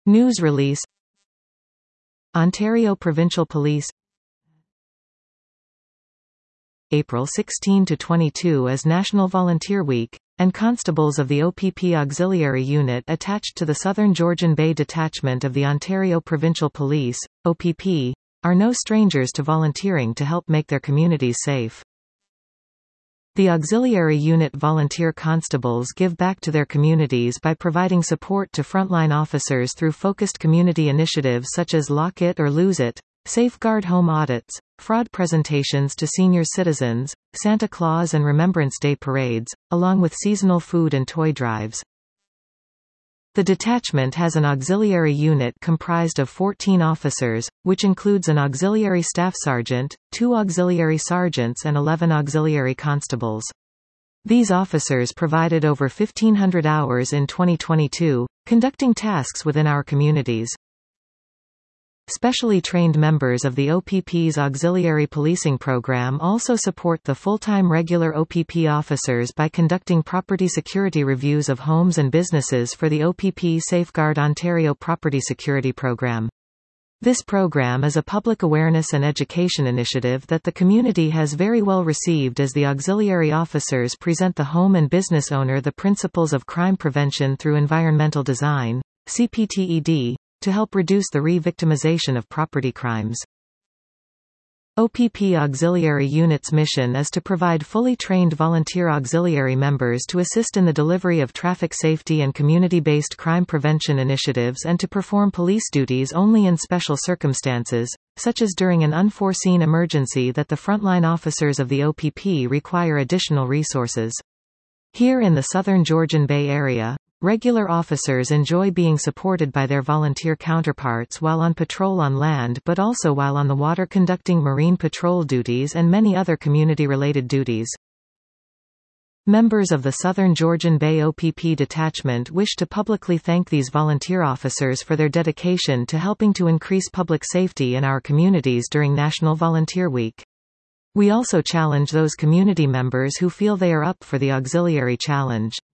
News release. Ontario Provincial Police. April 16 to 22 is National Volunteer Week, and constables of the OPP Auxiliary Unit attached to the Southern Georgian Bay Detachment of the Ontario Provincial Police, OPP, are no strangers to volunteering to help make their communities safe. The Auxiliary Unit volunteer constables give back to their communities by providing support to frontline officers through focused community initiatives such as Lock It or Lose It, Safeguard Home audits, fraud presentations to senior citizens, Santa Claus and Remembrance Day parades, along with seasonal food and toy drives. The detachment has an auxiliary unit comprised of 14 officers, which includes an auxiliary staff sergeant, 2 auxiliary sergeants and 11 auxiliary constables. These officers provided over 1,500 hours in 2022, conducting tasks within our communities. Specially trained members of the OPP's Auxiliary Policing Program also support the full-time regular OPP officers by conducting property security reviews of homes and businesses for the OPP Safeguard Ontario Property Security Program. This program is a public awareness and education initiative that the community has very well received as the auxiliary officers present the home and business owner the principles of crime prevention through environmental design, CPTED, to help reduce the re-victimization of property crimes. OPP Auxiliary Unit's mission is to provide fully trained volunteer auxiliary members to assist in the delivery of traffic safety and community-based crime prevention initiatives and to perform police duties only in special circumstances, such as during an unforeseen emergency that the frontline officers of the OPP require additional resources. Here in the Southern Georgian Bay Area, regular officers enjoy being supported by their volunteer counterparts while on patrol on land but also while on the water conducting marine patrol duties and many other community-related duties. Members of the Southern Georgian Bay OPP detachment wish to publicly thank these volunteer officers for their dedication to helping to increase public safety in our communities during National Volunteer Week. We also challenge those community members who feel they are up for the auxiliary challenge.